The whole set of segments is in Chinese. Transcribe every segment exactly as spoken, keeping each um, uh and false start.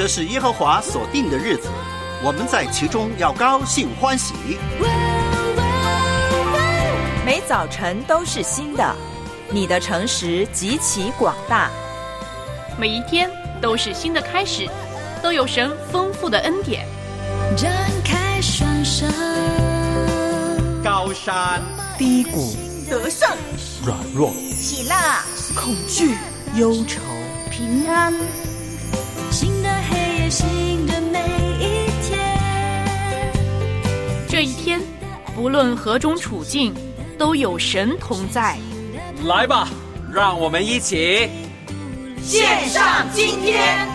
这是耶和华所定的日子，我们在其中要高兴欢喜。 每早晨都是新的，你的诚实极其广大。 每一天都是新的开始，都有神丰富的恩典。 展开双手， 高山低谷， 得胜软弱， 喜乐恐惧忧愁， 平安。 新的黑夜，新的每一天。 这一天，不论何种处境，都有神同在。 来吧，让我们一起献上今天。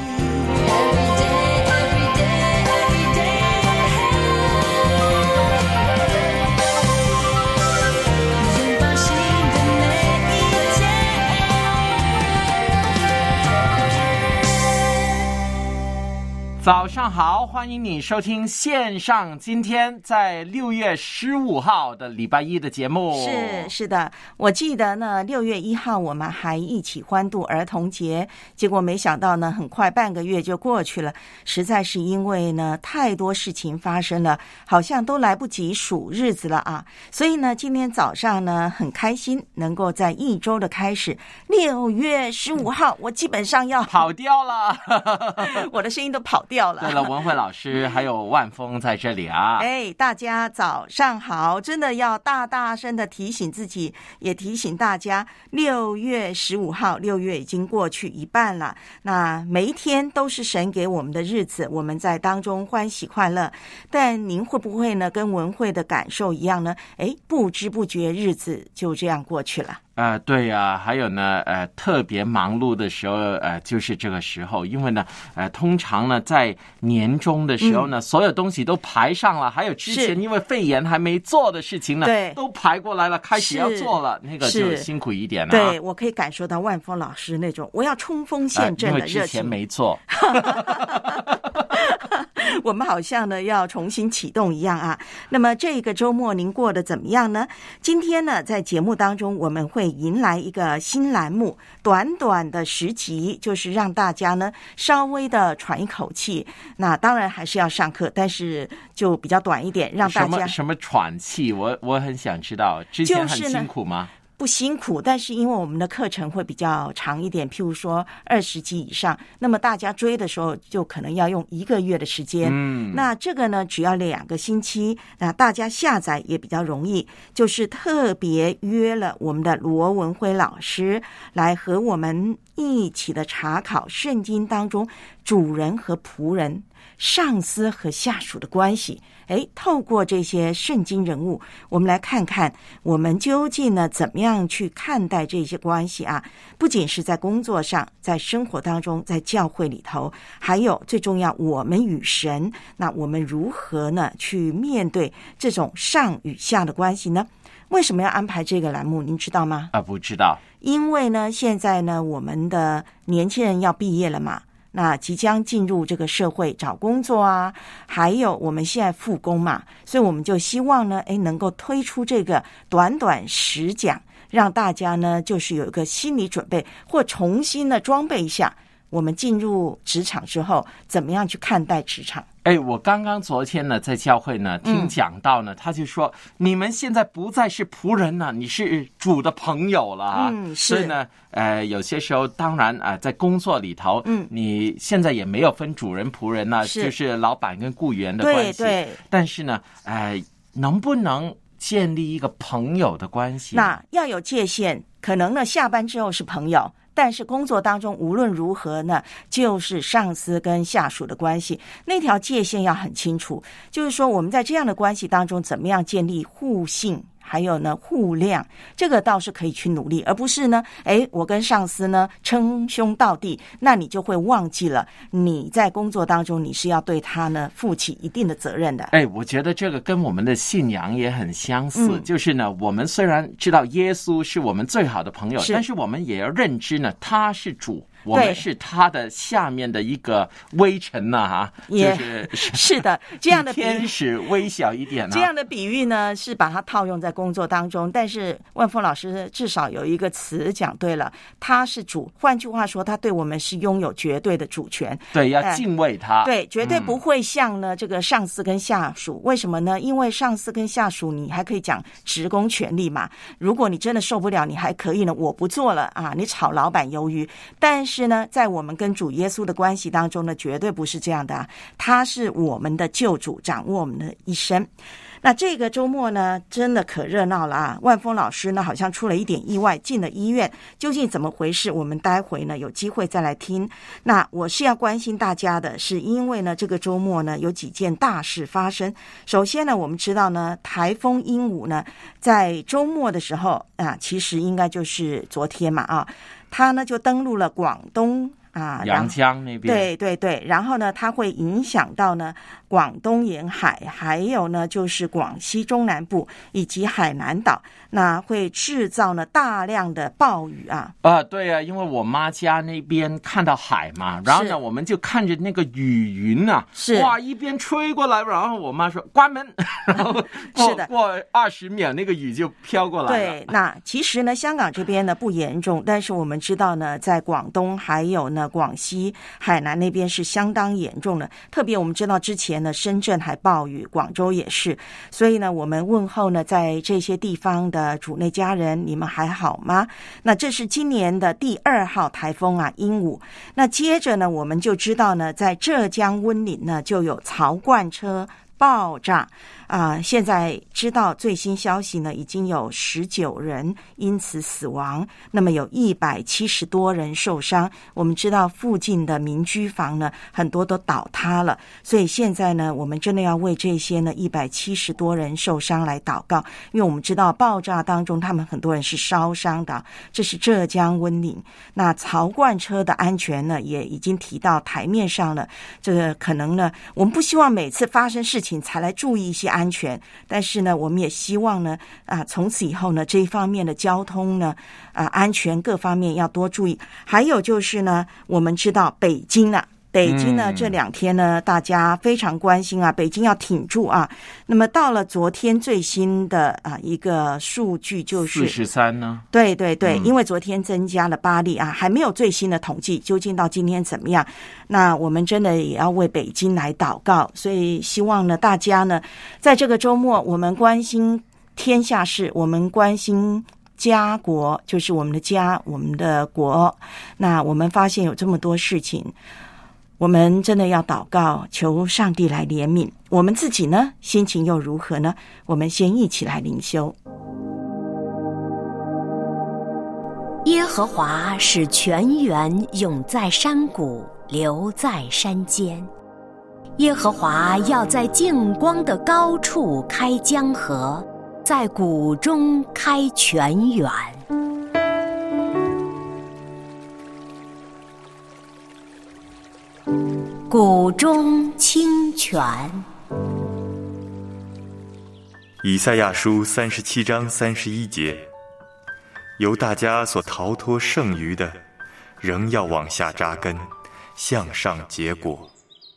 早上好，欢迎你收听线上今天在六月十五号的礼拜一的节目。 是是的，我记得呢，六月一号我们还一起欢度儿童节，结果没想到呢，很快半个月就过去了。实在是因为呢，太多事情发生了，好像都来不及数日子了啊。所以呢，今天早上呢，很开心能够在一周的开始，六月十五号，我基本上要跑掉了， 我的声音都跑掉。 对了，文慧老师还有万峰在这里啊！ 哎，大家早上好！真的要大大声的提醒自己，也提醒大家，六月十五号，六月已经过去一半了。那每一天都是神给我们的日子，我们在当中欢喜快乐。但您会不会呢，跟文慧的感受一样呢？哎，不知不觉日子就这样过去了。 呃，对呀、啊，还有呢，呃，特别忙碌的时候，呃，就是这个时候，因为呢，呃，通常呢，在年终的时候呢，嗯、所有东西都排上了，还有之前因为肺炎还没做的事情呢， 对， 都排过来了，开始要做了，那个就辛苦一点了、啊。 对，我可以感受到万峰老师那种我要冲锋陷阵的热情。呃、因为之前没做。 我们好像呢要重新启动一样啊。那么这个周末您过得怎么样呢？今天呢，在节目当中我们会迎来一个新栏目，短短的十集，就是让大家呢稍微的喘一口气。那当然还是要上课，但是就比较短一点，让大家什么什么喘气，我我很想知道，之前很辛苦吗？ 不辛苦，但是因为我们的课程会比较长一点，譬如说二十集以上，那么大家追的时候就可能要用一个月的时间。嗯，那这个呢，只要两个星期，那大家下载也比较容易。就是特别约了我们的罗文辉老师来和我们一起的查考圣经当中主人和仆人、上司和下属的关系。诶，透过这些圣经人物，我们来看看我们究竟呢怎么样去看待这些关系啊？不仅是在工作上，在生活当中，在教会里头，还有最重要，我们与神，那我们如何呢去面对这种上与下的关系呢？为什么要安排这个栏目？您知道吗？ 啊，不知道。 因为呢，现在呢，我们的年轻人要毕业了嘛。那即将进入这个社会找工作啊，还有我们现在复工嘛，所以我们就希望呢，诶，能够推出这个短短十讲，让大家呢就是有一个心理准备，或重新的装备一下，我们进入职场之后怎么样去看待职场。 哎，我刚刚昨天呢在教会呢听讲到呢、嗯、他就说你们现在不再是仆人了，你是主的朋友了啊。 嗯，是。 所以呢呃有些时候当然啊、呃、在工作里头，嗯，你现在也没有分主人仆人呢，就是老板跟雇员的关系。 对对。 但是呢呃能不能建立一个朋友的关系？ 那要有界限，可能呢下班之后是朋友，但是工作当中无论如何呢，就是上司跟下属的关系，那条界限要很清楚。就是说我们在这样的关系当中，怎么样建立互信，还有呢互谅，这个倒是可以去努力，而不是呢，哎，我跟上司呢称兄道弟，那你就会忘记了你在工作当中你是要对他呢负起一定的责任的。 哎，我觉得这个跟我们的信仰也很相似、嗯、就是呢，我们虽然知道耶稣是我们最好的朋友，是，但是我们也要认知呢他是主。 我们是他的下面的一个微尘呐、啊， 也、 就是是的，这样的比喻天使微小一点、啊。 这样的比喻呢，是把它套用在工作当中，但是万峰老师至少有一个词讲对了，他是主，换句话说，他对我们是拥有绝对的主权。 对，要敬畏他。 对，绝对不会像呢、嗯、这个上司跟下属。为什么呢？因为上司跟下属，你还可以讲职工权利嘛。如果你真的受不了，你还可以呢，我不做了啊，你炒老板鱿鱼。但是呢，在我们跟主耶稣的关系当中呢，绝对不是这样的、啊，他是我们的救主，掌握我们的一生。那这个周末呢，真的可热闹了啊！万峰老师呢，好像出了一点意外，进了医院，究竟怎么回事？我们待会呢有机会再来听。那我是要关心大家的，是因为呢这个周末呢有几件大事发生。首先呢，我们知道呢，台风鹦鹉呢在周末的时候啊，其实应该就是昨天嘛啊，它呢就登陆了广东。啊， 阳江那边， 对对对，然后呢，它会影响到呢广东沿海，还有呢就是广西中南部以及海南岛，那会制造呢大量的暴雨啊。 啊，对啊，因为我妈家那边看到海嘛，然后呢，我们就看着那个雨云啊， 是哇，一边吹过来，然后我妈说关门，然后过是的， 过二十秒那个雨就飘过来了。 对，那其实呢，香港这边呢不严重，但是我们知道呢，在广东还有呢。广西、海南那边是相当严重的，特别我们知道之前呢，深圳还暴雨，广州也是，所以呢，我们问候呢，在这些地方的主内家人，你们还好吗？那这是今年的第二号台风啊，鹦鹉。那接着呢，我们就知道呢，在浙江温岭呢，就有槽罐车爆炸。啊、呃，现在知道最新消息呢，已经有十九人因此死亡，那么有一百七十多人受伤。我们知道附近的民居房呢，很多都倒塌了，所以现在呢，我们真的要为这些呢一百七十多人受伤来祷告，因为我们知道爆炸当中，他们很多人是烧伤的。这是浙江温岭，那槽罐车的安全呢，也已经提到台面上了。这个可能呢，我们不希望每次发生事情才来注意一些安全，但是呢，我们也希望呢，啊，从此以后呢，这一方面的交通呢，啊，安全各方面要多注意。还有就是呢，我们知道北京呢、啊。北京呢，这两天呢，大家非常关心啊，北京要挺住啊。那么到了昨天最新的啊一个数据就是四十三呢， 对对对、嗯，因为昨天增加了八例啊，还没有最新的统计，究竟到今天怎么样？那我们真的也要为北京来祷告，所以希望呢，大家呢，在这个周末，我们关心天下事，我们关心。家国就是我们的家，我们的国。那我们发现有这么多事情，我们真的要祷告，求上帝来怜悯。我们自己呢，心情又如何呢？我们先一起来灵修。 耶和华使泉源涌在山谷，流在山间。耶和华要在净光的高处开江河，在谷中开泉源。谷中清泉。 以赛亚书三十七章三十一节，由大家所逃脱剩余的，仍要往下扎根，向上结果。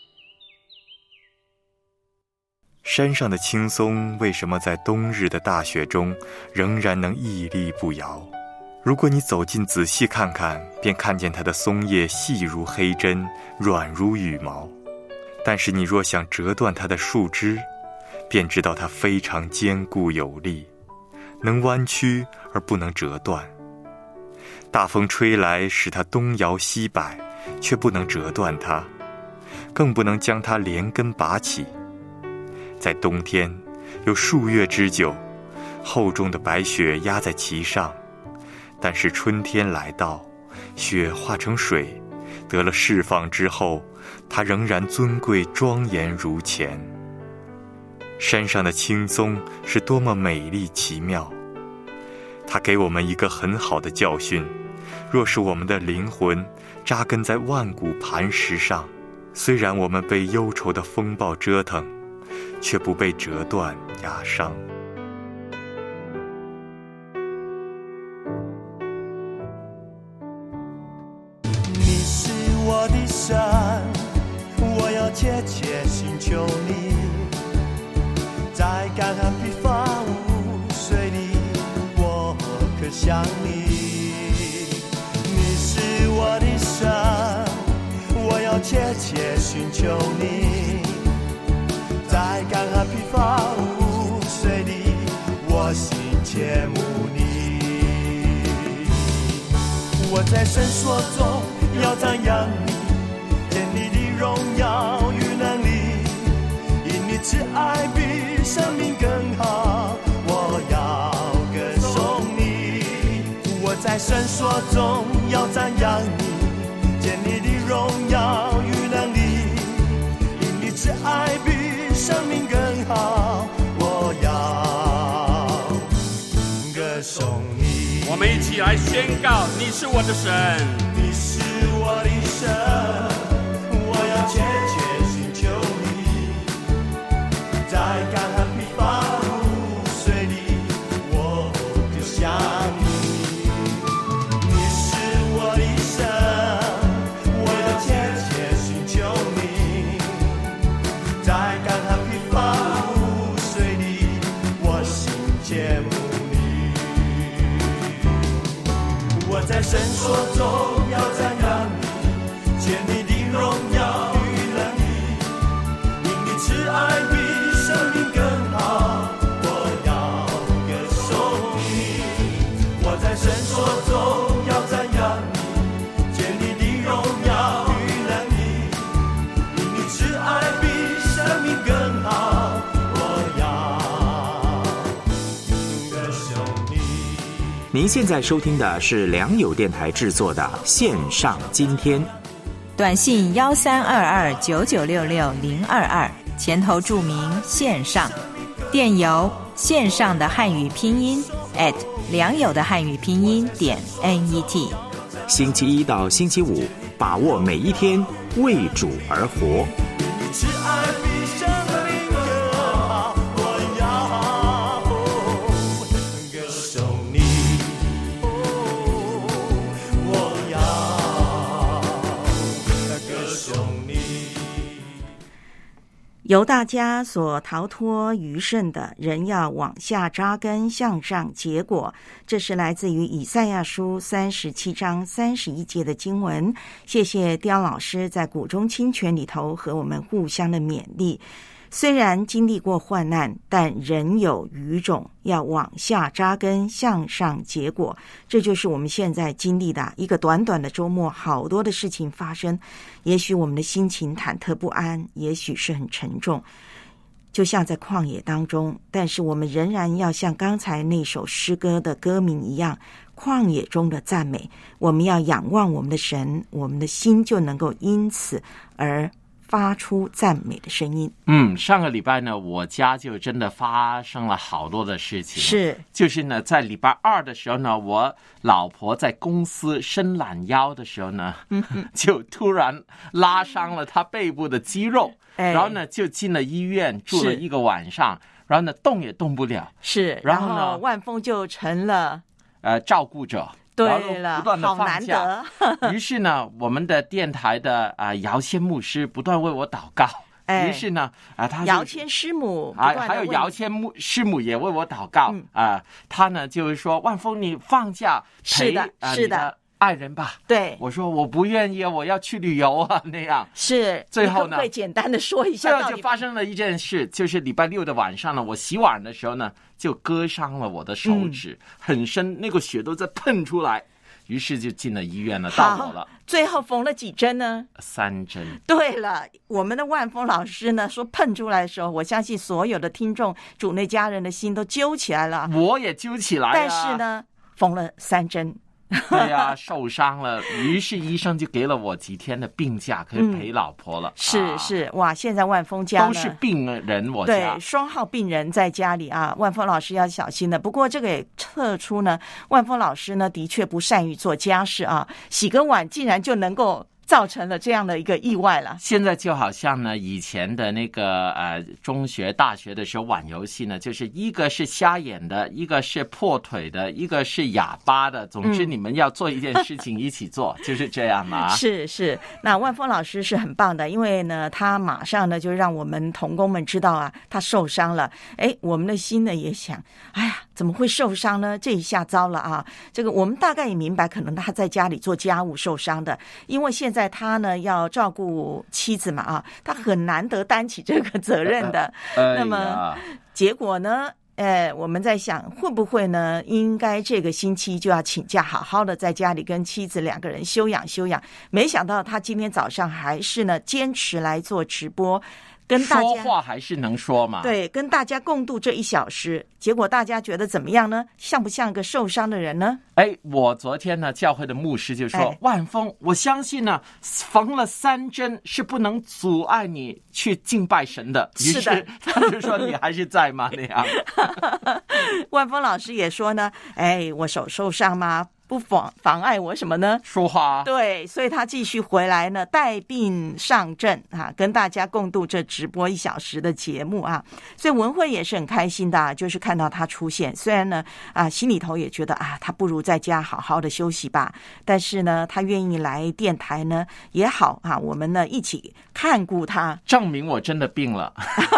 山上的青松为什么在冬日的大雪中仍然能屹立不摇？如果你走近仔细看看，便看见它的松叶细如黑针，软如羽毛。但是你若想折断它的树枝，便知道它非常坚固有力，能弯曲而不能折断。大风吹来，使它东摇西摆，却不能折断它，更不能将它连根拔起。在冬天有数月之久，厚重的白雪压在其上，但是春天来到，雪化成水，得了释放之后，它仍然尊贵庄严如前。山上的青松是多么美丽奇妙，它给我们一个很好的教训。若是我们的灵魂扎根在万古磐石上，虽然我们被忧愁的风暴折腾，却不被折断压伤。 你切切寻求你，在干旱疲乏无水里，我心切慕你。我在绳索中要瞻仰你，见你的荣耀与能力，因你慈爱比生命更好，我要歌颂你。我在绳索中要瞻仰你，见你的荣耀与能力，因你慈爱比生命更好，我要歌颂你。 我们一起来宣告，你是我的神， 你是我的神，我要切切寻求你，在干旱疲乏无水里，我就想你。你是我的神，我要切切寻求你，在干旱疲乏无水里，我心切慕你。我在绳索中要瞻仰你，见你的荣耀与能力，因你慈爱比生命更好，我要歌颂你。我在绳索中要瞻仰你，见你的荣耀与能力，因你慈爱比生命更好，我要歌颂你。 您现在收听的是良友电台制作的线上今天， 短信幺三二二九九六六零二二，前头注明线上，电邮线上的汉语拼音 at 良友的汉语拼音点 net。 星期一到星期五，把握每一天，为主而活。 慈爱比生命更好，我要歌颂你，我要歌颂你。 由大家所逃脱余剩的，人要往下扎根，向上结果。这是来自于以赛亚书三十七章三十一节的经文。谢谢刁老师在谷中清泉里头和我们互相的勉励。虽然经历过患难，但人有余种，要往下扎根，向上结果。这就是我们现在经历的一个短短的周末，好多的事情发生。也许我们的心情忐忑不安，也许是很沉重，就像在旷野当中，但是我们仍然要像刚才那首诗歌的歌名一样，旷野中的赞美。我们要仰望我们的神，我们的心就能够因此而发出赞美的声音。 嗯，上个礼拜呢，我家就真的发生了好多的事情。 是， 就是呢，在礼拜二的时候呢，我老婆在公司伸懒腰的时候呢，嗯、就突然拉伤了她背部的肌肉，哎、然后呢，就进了医院住了一个晚上，然后呢，动也动不了。 是， 然后呢， 万峰就成了呃照顾者。 对了， 不断的放假，于是呢，我们的电台的啊、呃、姚谦牧师不断为我祷告。哎、于是呢，啊、呃，他姚谦师母啊，还有姚谦牧师母也为我祷告啊、嗯呃。他呢就是说，万峰你放假陪是的， 呃、 是的。 爱人吧， 对， 我说我不愿意，我要去旅游啊，那样是。 最后呢， 会简单的说一下， 最后就发生了一件事，就是礼拜六的晚上呢，我洗碗的时候呢，就割伤了我的手指，嗯、很深，那个血都在喷出来。于是就进了医院了，到我了。 最后缝了几针呢？ 三针。 对了，我们的万峰老师呢说碰出来的时候，我相信所有的听众主内家人的心都揪起来了。 我也揪起来了。 但是呢，缝了三针。 对呀、啊，受伤了，于是医生就给了我几天的病假，可以陪老婆了。嗯、 是是，哇！现在万峰家都是病人，我家对双号病人在家里啊，万峰老师要小心的。不过这个也测出呢，万峰老师呢的确不善于做家事啊，洗个碗竟然就能够造成了这样的一个意外了。 现在就好像呢，以前的那个呃中学、大学的时候玩游戏呢，就是一个是瞎眼的，一个是破腿的，一个是哑巴的。总之，你们要做一件事情一起做，嗯、就是这样嘛。 是是，那万峰老师是很棒的，因为呢，他马上呢就让我们同工们知道啊，他受伤了。哎，我们的心呢也想，哎呀，怎么会受伤呢？这一下糟了啊！这个我们大概也明白，可能他在家里做家务受伤的，因为现在。 在他呢要照顾妻子嘛啊，他很难得担起这个责任的。 呃、 那么结果呢？呃，我们在想会不会呢？应该这个星期就要请假，好好的在家里跟妻子两个人休养休养。没想到他今天早上还是呢坚持来做直播。跟大家说话还是能说嘛？ 对，跟大家共度这一小时，结果大家觉得怎么样呢？像不像一个受伤的人呢？ 哎，我昨天呢，教会的牧师就说：“哎、万峰，我相信呢，缝了三针是不能阻碍你去敬拜神的。” 是的， 于是他就说：“你还是在吗？”那样。 万峰老师也说呢：“哎，我手受伤吗？不妨妨碍我什么呢？ 说话。 对，所以他继续回来呢，带病上阵啊，跟大家共度这直播一小时的节目啊。所以文慧也是很开心的、啊，就是看到他出现。虽然呢啊，心里头也觉得啊，他不如在家好好的休息吧。但是呢，他愿意来电台呢也好啊，我们呢一起看顾他， 证明我真的病了。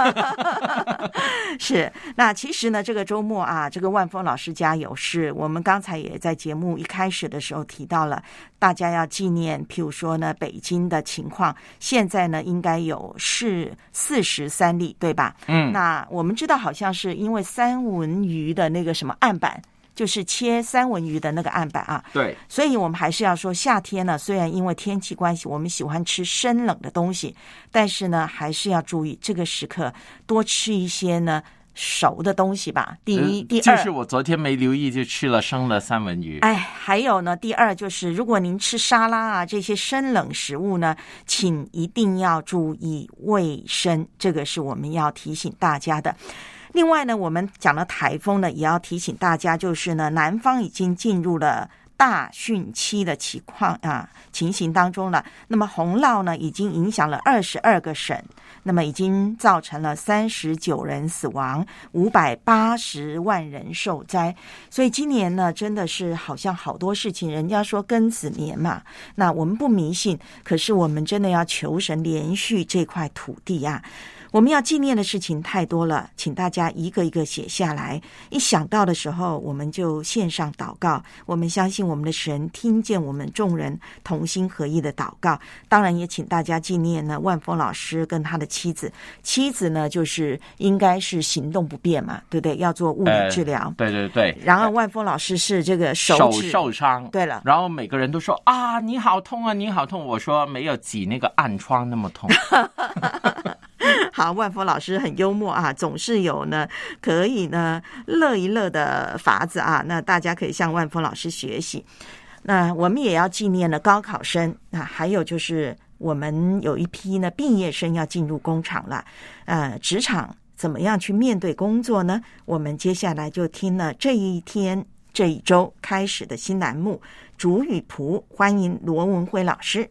是，那其实呢，这个周末啊，这个万峰老师家有事，我们刚才也在节目一开始的时候提到了，大家要纪念，譬如说呢，北京的情况，现在呢应该有是四十三例，对吧？ 嗯， 那我们知道好像是因为三文鱼的那个什么案板，就是切三文鱼的那个案板啊。 对， 所以我们还是要说，夏天呢，虽然因为天气关系，我们喜欢吃生冷的东西，但是呢，还是要注意这个时刻多吃一些呢熟的东西吧。第一，第二， 就是我昨天没留意就吃了生的三文鱼。 哎，还有呢，第二就是如果您吃沙拉啊这些生冷食物呢，请一定要注意卫生，这个是我们要提醒大家的。另外呢，我们讲了台风呢，也要提醒大家，就是呢，南方已经进入了大汛期的情况啊情形当中了。那么洪涝呢，已经影响了二十二个省，那么已经造成了三十九人死亡，五百八十万人受灾。所以今年呢，真的是好像好多事情，人家说庚子年嘛，那我们不迷信，可是我们真的要求神连续这块土地啊。我们要纪念的事情太多了，请大家一个一个写下来，一想到的时候我们就献上祷告。我们相信我们的神听见我们众人同心合意的祷告。当然也请大家纪念呢万峰老师跟他的妻子，妻子呢就是应该是行动不便嘛，对不对？要做物理治疗、 呃、对对对。 然后万峰老师是这个手指手受伤， 对了， 然后每个人都说啊你好痛啊你好痛，我说没有挤那个暗疮那么痛。 好，万峰老师很幽默啊，总是有呢可以呢乐一乐的法子啊，那大家可以向万峰老师学习。那我们也要纪念了高考生啊，还有就是我们有一批呢毕业生要进入工厂了，呃，职场怎么样去面对工作呢？我们接下来就听了这一天这一周开始的新栏目主与仆，欢迎罗文辉老师。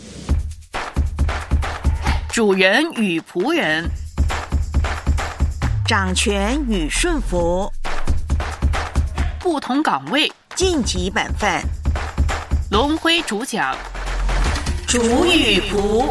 主人与仆人， 掌权与顺服， 不同岗位， 尽己本分。 罗文辉主讲， 主与仆。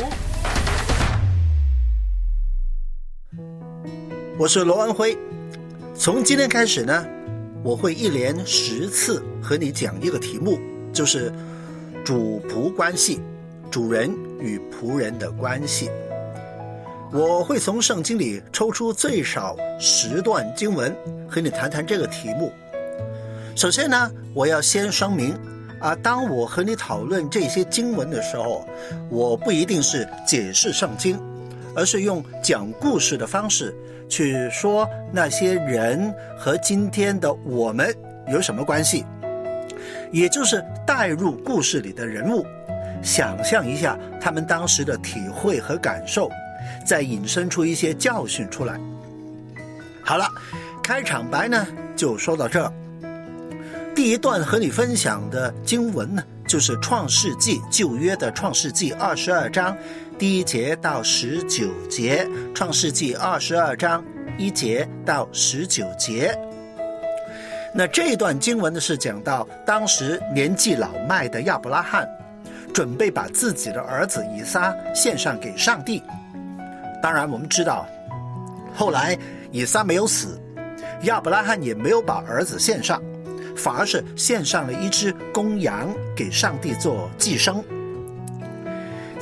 我是罗文辉，从今天开始呢，我会一连十次和你讲一个题目，就是主仆关系，主人与仆人的关系。我会从圣经里抽出最少十段经文和你谈谈这个题目。首先呢，我要先声明啊，当我和你讨论这些经文的时候，我不一定是解释圣经，而是用讲故事的方式去说那些人和今天的我们有什么关系，也就是带入故事里的人物，想象一下他们当时的体会和感受，再引申出一些教训出来。好了，开场白呢就说到这儿。第一段和你分享的经文呢，就是创世纪，旧约的创世纪二十二章第一节到十九节，创世纪二十二章一节到十九节。那这段经文呢，是讲到当时年纪老迈的亚伯拉罕准备把自己的儿子以撒献上给上帝。当然我们知道后来以撒没有死，亚伯拉罕也没有把儿子献上，反而是献上了一只公羊给上帝做祭牲。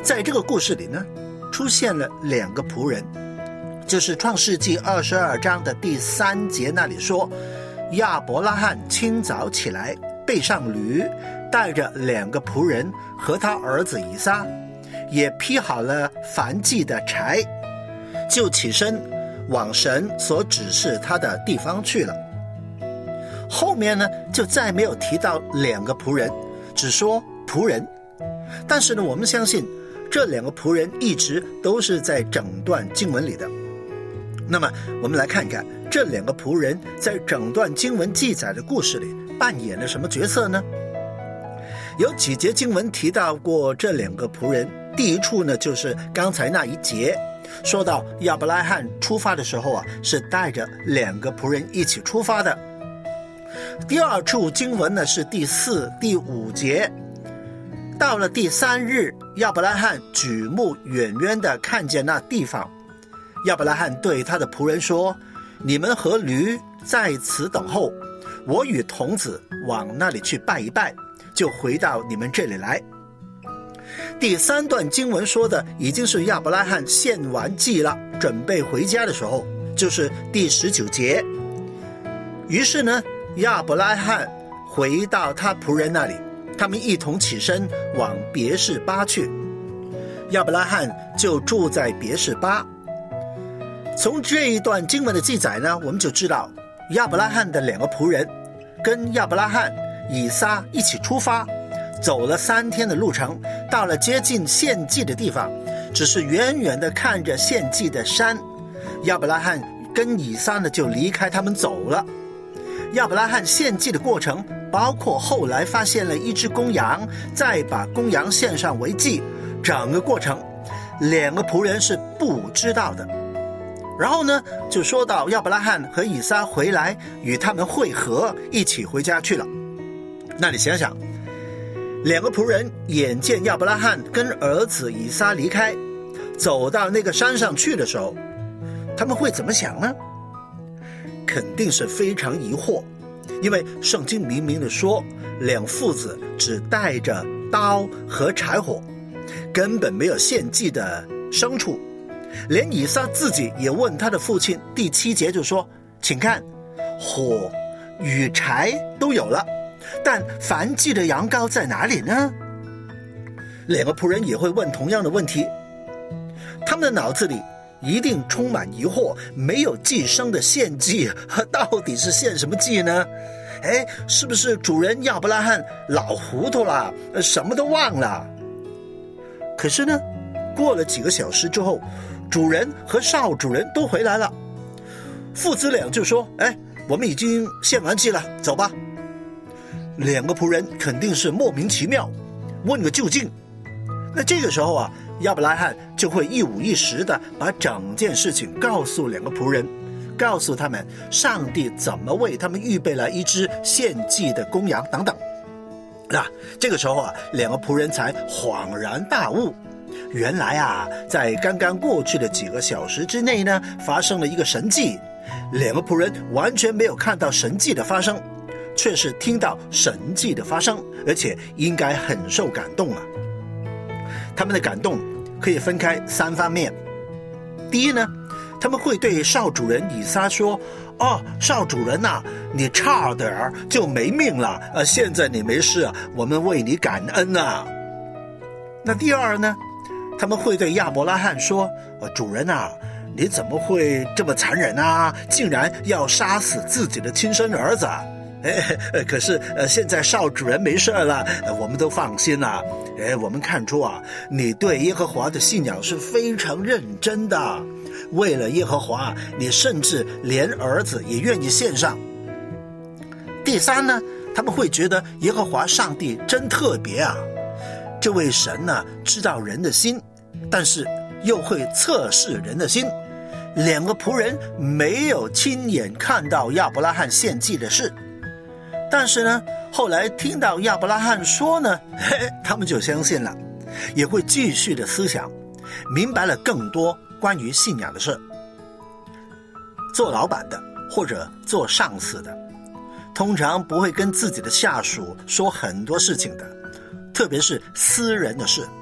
在这个故事里呢，出现了两个仆人，就是创世纪二十二章的第三节那里说，亚伯拉罕清早起来，背上驴，带着两个仆人和他儿子以撒，也劈好了燔祭的柴，就起身往神所指示他的地方去了。后面呢，就再没有提到两个仆人，只说仆人。但是呢，我们相信这两个仆人一直都是在整段经文里的。那么我们来看看这两个仆人在整段经文记载的故事里扮演了什么角色呢？有几节经文提到过这两个仆人。第一处呢，就是刚才那一节说到亚伯拉罕出发的时候啊，是带着两个仆人一起出发的。第二处经文呢，是第四、第五节。到了第三日，亚伯拉罕举目远远地看见那地方，亚伯拉罕对他的仆人说，你们和驴在此等候，我与童子往那里去拜一拜，就回到你们这里来。第三段经文说的已经是亚伯拉罕献完祭了，准备回家的时候，就是第十九节。于是呢，亚伯拉罕回到他仆人那里，他们一同起身往别是巴去。亚伯拉罕就住在别是巴。从这一段经文的记载呢，我们就知道亚伯拉罕的两个仆人跟亚伯拉罕、以撒一起出发，走了三天的路程，到了接近献祭的地方，只是远远地看着献祭的山，亚伯拉罕跟以撒呢就离开他们走了。亚伯拉罕献祭的过程包括后来发现了一只公羊，再把公羊献上为祭，整个过程两个仆人是不知道的。然后呢，就说到亚伯拉罕和以撒回来与他们会合，一起回家去了。那你想想，两个仆人眼见亚伯拉罕跟儿子以撒离开，走到那个山上去的时候，他们会怎么想呢？肯定是非常疑惑，因为圣经明明的说，两父子只带着刀和柴火，根本没有献祭的牲畜。连以撒自己也问他的父亲，第七节就说，请看，火与柴都有了，但燔祭的羊羔在哪里呢？两个仆人也会问同样的问题，他们的脑子里一定充满疑惑，没有祭牲的献祭，到底是献什么祭呢？哎，是不是主人亚伯拉罕老糊涂了，什么都忘了？可是呢，过了几个小时之后，主人和少主人都回来了，父子俩就说，哎，我们已经献完祭了，走吧。两个仆人肯定是莫名其妙，问个究竟。那这个时候啊，亚伯拉罕就会一五一十的把整件事情告诉两个仆人，告诉他们上帝怎么为他们预备了一只献祭的公羊等等。那这个时候啊，两个仆人才恍然大悟，原来啊，在刚刚过去的几个小时之内呢，发生了一个神迹。两个仆人完全没有看到神迹的发生，却是听到神迹的发生，而且应该很受感动啊。他们的感动可以分开三方面。第一呢，他们会对少主人以撒说，哦，少主人啊，你差点儿就没命了，呃，现在你没事，我们为你感恩啊。那第二呢，他们会对亚伯拉罕说，呃，主人啊，你怎么会这么残忍啊，竟然要杀死自己的亲生儿子啊？哎，可是呃，现在少主人没事了，我们都放心了。哎，我们看出啊，你对耶和华的信仰是非常认真的。为了耶和华，你甚至连儿子也愿意献上。第三呢，他们会觉得耶和华上帝真特别啊，这位神呢，知道人的心，但是又会测试人的心。两个仆人没有亲眼看到亚伯拉罕献祭的事，但是呢，后来听到亚伯拉罕说呢，嘿，他们就相信了，也会继续的思想，明白了更多关于信仰的事。做老板的或者做上司的，通常不会跟自己的下属说很多事情的，特别是私人的事，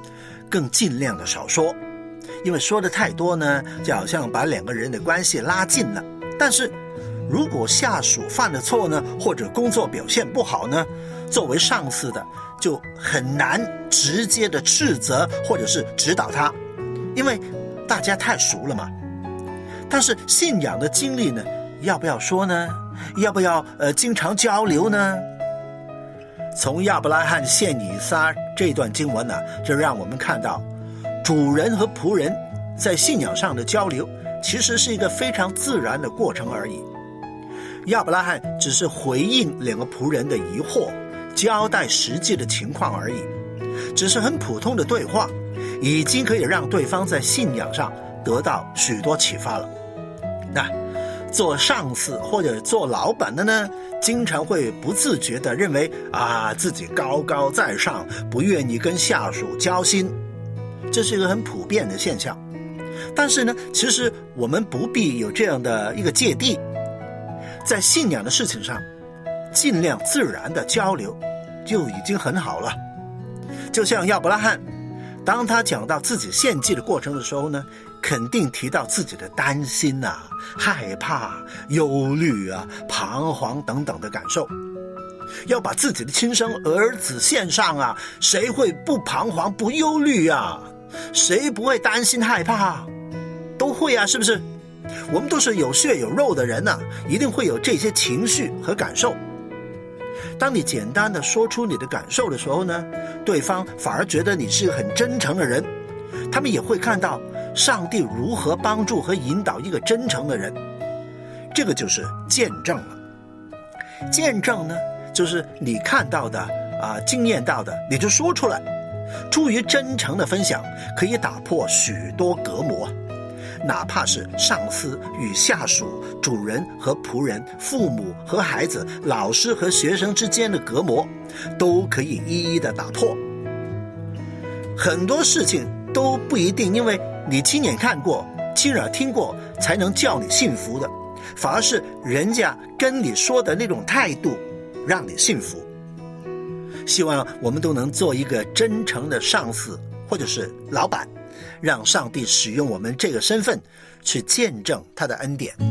更尽量的少说，因为说的太多呢，就好像把两个人的关系拉近了。但是如果下属犯了错呢，或者工作表现不好呢，作为上司的就很难直接的斥责或者是指导他，因为大家太熟了嘛。但是信仰的经历呢，要不要说呢？要不要呃经常交流呢？从亚伯拉罕献以撒这段经文呢、啊，就让我们看到主人和仆人在信仰上的交流其实是一个非常自然的过程而已。亚伯拉罕只是回应两个仆人的疑惑，交代实际的情况而已，只是很普通的对话，已经可以让对方在信仰上得到许多启发了。那做上司或者做老板的呢，经常会不自觉地认为啊自己高高在上，不愿意跟下属交心，这是一个很普遍的现象。但是呢，其实我们不必有这样的一个芥蒂，在信仰的事情上尽量自然的交流就已经很好了。就像亚伯拉罕，当他讲到自己献祭的过程的时候呢，肯定提到自己的担心啊、害怕、忧虑啊、彷徨等等的感受。要把自己的亲生儿子献上啊，谁会不彷徨不忧虑啊？谁不会担心害怕？都会啊，是不是？我们都是有血有肉的人啊，一定会有这些情绪和感受。当你简单的说出你的感受的时候呢，对方反而觉得你是个很真诚的人，他们也会看到上帝如何帮助和引导一个真诚的人。这个就是见证了。见证呢，就是你看到的啊，经验到的，你就说出来。出于真诚的分享，可以打破许多隔膜，哪怕是上司与下属、主人和仆人、父母和孩子、老师和学生之间的隔膜，都可以一一的打破。很多事情都不一定因为你亲眼看过、亲耳听过才能叫你信服的，反而是人家跟你说的那种态度让你信服。希望我们都能做一个真诚的上司或者是老板，让上帝使用我们这个身份去见证他的恩典。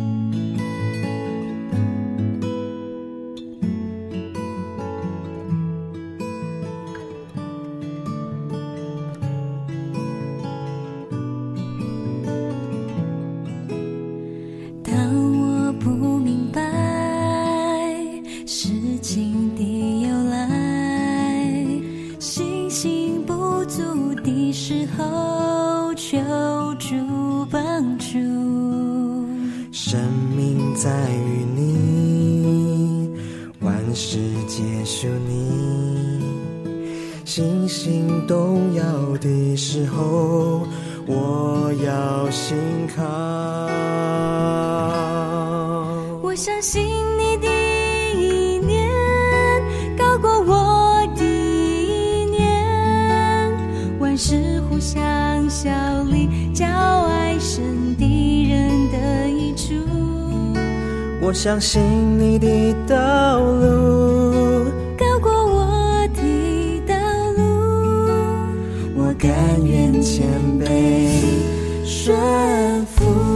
我相信你的道路高过我的道路， 我甘愿谦卑顺服。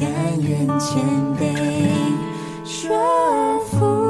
甘愿谦卑顺服。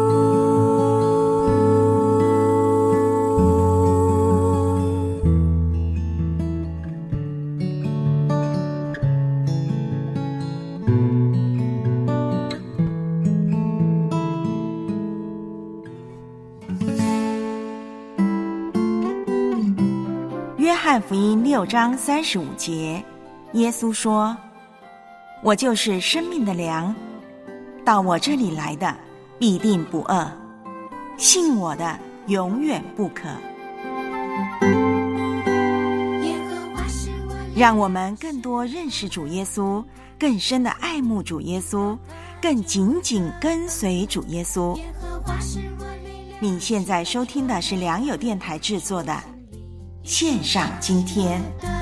约翰福音六章三十五节，耶稣说：我就是生命的粮，到我这里来的必定不饿，信我的永远不渴。让我们更多认识主耶稣，更深的爱慕主耶稣，更紧紧跟随主耶稣。你现在收听的是良友电台制作的线上今天。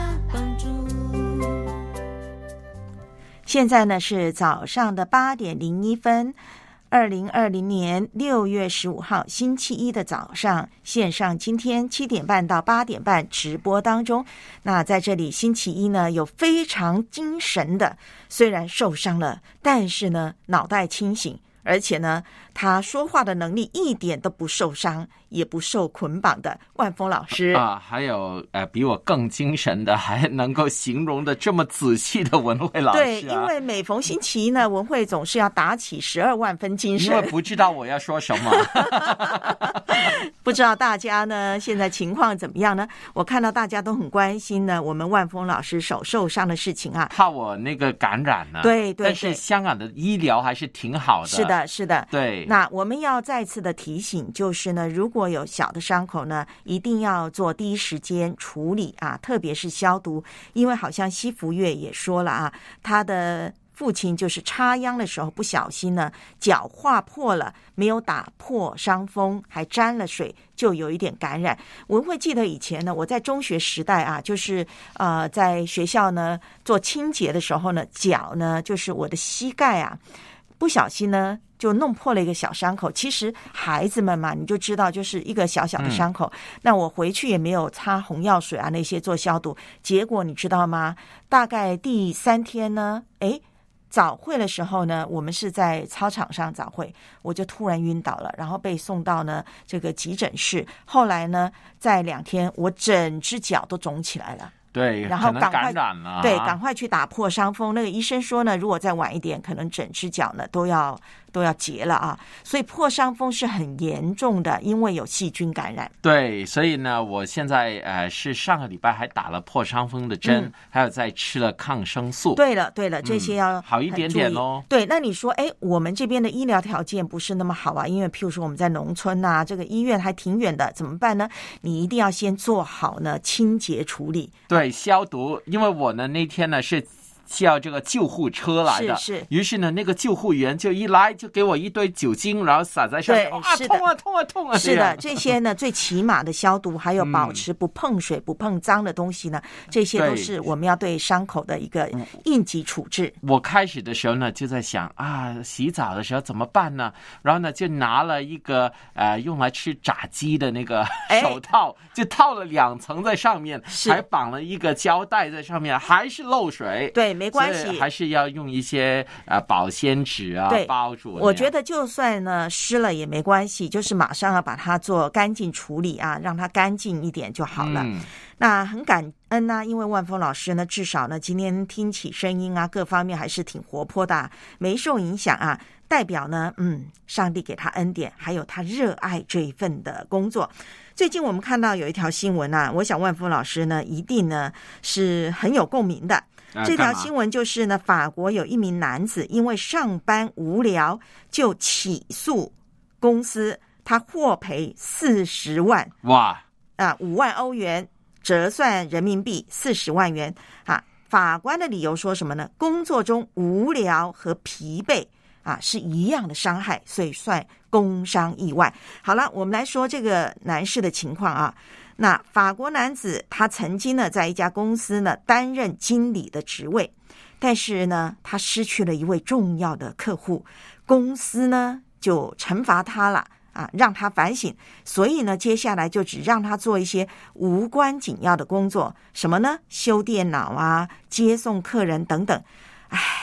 现在呢是早上的八点零一分，二零二零年六月十五号星期一的早上，线上今天七点半到八点半直播当中。那在这里星期一呢，有非常精神的，虽然受伤了，但是呢脑袋清醒，而且呢他说话的能力一点都不受伤，也不受捆绑的万峰老师啊，还有呃比我更精神的，还能够形容的这么仔细的文慧老师、啊。 对，因为每逢星期一呢，文慧总是要打起十二万分精神， 因为不知道我要说什么。 不知道大家呢现在情况怎么样呢？我看到大家都很关心呢，我们万峰老师手受伤的事情啊， 怕我那个感染呢。 对 对, 对， 但是香港的医疗还是挺好的。 是的，是的， 对。 那我们要再次的提醒，就是呢，如果有小的伤口呢，一定要做第一时间处理啊，特别是消毒，因为好像西福月也说了啊，他的父亲就是插秧的时候不小心呢，脚划破了，没有打破伤风，还沾了水，就有一点感染。我会记得以前呢，我在中学时代啊，就是呃，在学校呢做清洁的时候呢，脚呢就是我的膝盖啊，不小心呢就弄破了一个小伤口。其实孩子们嘛，你就知道就是一个小小的伤口、嗯、那我回去也没有擦红药水啊那些做消毒，结果你知道吗，大概第三天呢，诶早会的时候呢，我们是在操场上早会，我就突然晕倒了，然后被送到呢这个急诊室。后来呢，在两天我整只脚都肿起来了。 对， 然后赶快感染了， 对，赶快去打破伤风。那个医生说呢，如果再晚一点，可能整只脚呢都要都要结了啊。所以破伤风是很严重的，因为有细菌感染。 对，所以呢，我现在呃是上个礼拜还打了破伤风的针，嗯、还有在吃了抗生素。 对了，对了，这些要、 嗯、好一点点哦。 对，那你说，哎，我们这边的医疗条件不是那么好啊，因为譬如说我们在农村啊，这个医院还挺远的，怎么办呢？你一定要先做好呢清洁处理。 对。消毒，因为我呢那天呢是叫这个救护车来的， 是是。 于是呢，那个救护员就一来就给我一堆酒精，然后洒在上面，啊，痛啊痛啊痛啊！ 是的，这些呢最起码的消毒，还有保持不碰水、嗯、不碰脏的东西呢，这些都是我们要对伤口的一个应急处置。 我开始的时候呢就在想啊，洗澡的时候怎么办呢？然后呢就拿了一个呃用来吃炸鸡的那个手套，哎、就套了两层在上面，还绑了一个胶带在上面，还是漏水。 对。没关系， 还是要用一些呃保鲜纸啊包住。 我觉得就算呢湿了也没关系，就是马上要把它做干净处理啊，让它干净一点就好了。嗯、那很感恩啊，因为万峰老师呢，至少呢今天听起声音啊，各方面还是挺活泼的、啊，没受影响啊。代表呢，嗯，上帝给他恩典，还有他热爱这一份的工作。最近我们看到有一条新闻啊，我想万峰老师呢一定呢是很有共鸣的。这条新闻就是呢，法国有一名男子因为上班无聊就起诉公司，他获赔四十万， 哇啊，五万欧元折算人民币四十万元啊。法官的理由说什么呢？工作中无聊和疲惫啊是一样的伤害，所以算工伤意外。好了，我们来说这个男士的情况啊。那法国男子他曾经呢在一家公司呢担任经理的职位，但是呢他失去了一位重要的客户，公司呢就惩罚他了啊，让他反省，所以呢接下来就只让他做一些无关紧要的工作，什么呢？修电脑啊，接送客人等等。唉，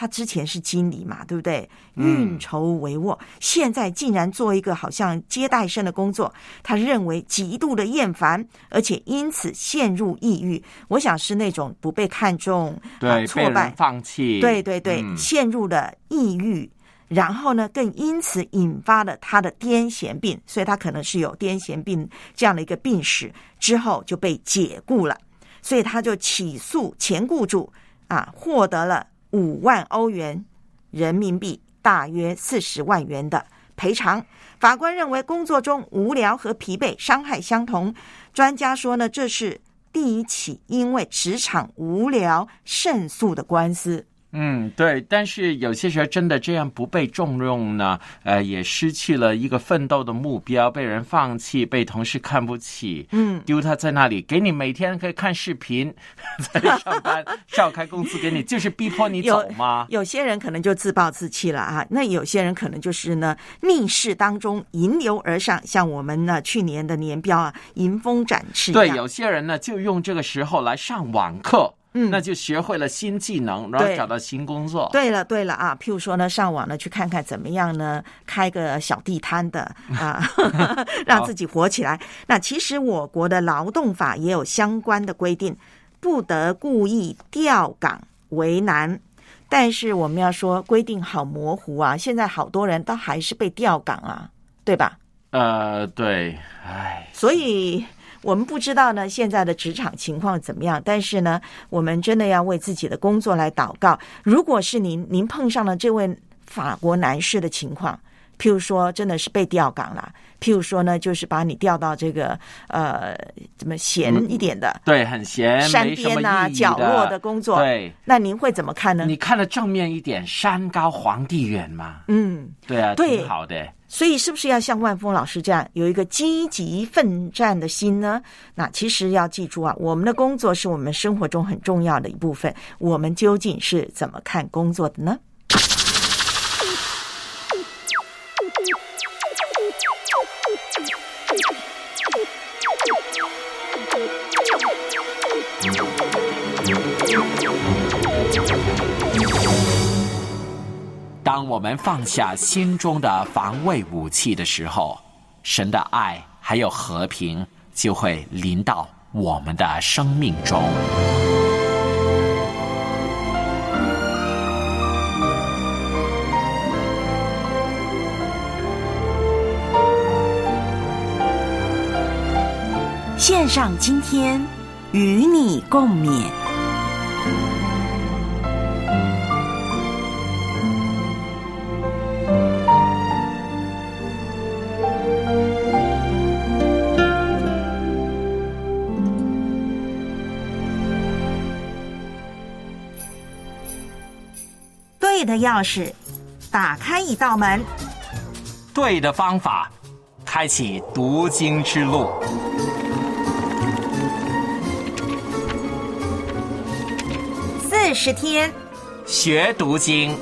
他之前是经理嘛，对不对？运筹帷幄，嗯、现在竟然做一个好像接待生的工作，他认为极度的厌烦，而且因此陷入抑郁。我想是那种不被看重、 对、 啊、挫败、 放弃， 对对对， 嗯、 陷入了抑郁。然后呢，更因此引发了他的癫痫病，所以他可能是有癫痫病这样的一个病史，之后就被解雇了，所以他就起诉前雇主啊，获得了五万欧元人民币，大约四十万元的赔偿。法官认为工作中无聊和疲惫伤害相同，专家说呢，这是第一起因为职场无聊胜诉的官司。 嗯，对，但是有些时候真的这样不被重用呢，呃，也失去了一个奋斗的目标，被人放弃，被同事看不起， 嗯， 丢他在那里，给你每天可以看视频，在那上班，召开公司给你，就是逼迫你走吗？ 有, 有些人可能就自暴自弃了啊，那有些人可能就是呢逆势当中迎流而上，像我们呢去年的年标啊，迎风展翅。 对，有些人呢就用这个时候来上网课。 嗯， 那就学会了新技能，然后找到新工作。 对了，对了啊，譬如说呢，上网呢去看看怎么样呢，开个小地摊的啊，让自己活起来。那其实我国的劳动法也有相关的规定，不得故意调岗为难。但是我们要说规定好模糊啊，现在好多人都还是被调岗啊，对吧？ 呃，对，唉， 所以。我们不知道呢现在的职场情况怎么样，但是呢我们真的要为自己的工作来祷告。如果是您您碰上了这位法国男士的情况，譬如说真的是被调岗了，譬如说呢就是把你调到这个呃怎么闲一点的、嗯、 对，很闲山边啊角落的工作， 对， 那您会怎么看呢？ 你看得正面一点，山高皇帝远嘛， 嗯， 对啊， 对， 挺好的。 所以是不是要像万峰老师这样有一个积极奋战的心呢？那其实要记住啊，我们的工作是我们生活中很重要的一部分，我们究竟是怎么看工作的呢？ 当我们放下心中的防卫武器的时候，神的爱还有和平就会临到我们的生命中。 线上今天与你共勉。对的钥匙打开一道门， 对的方法开启读经之路。 四十天学读经。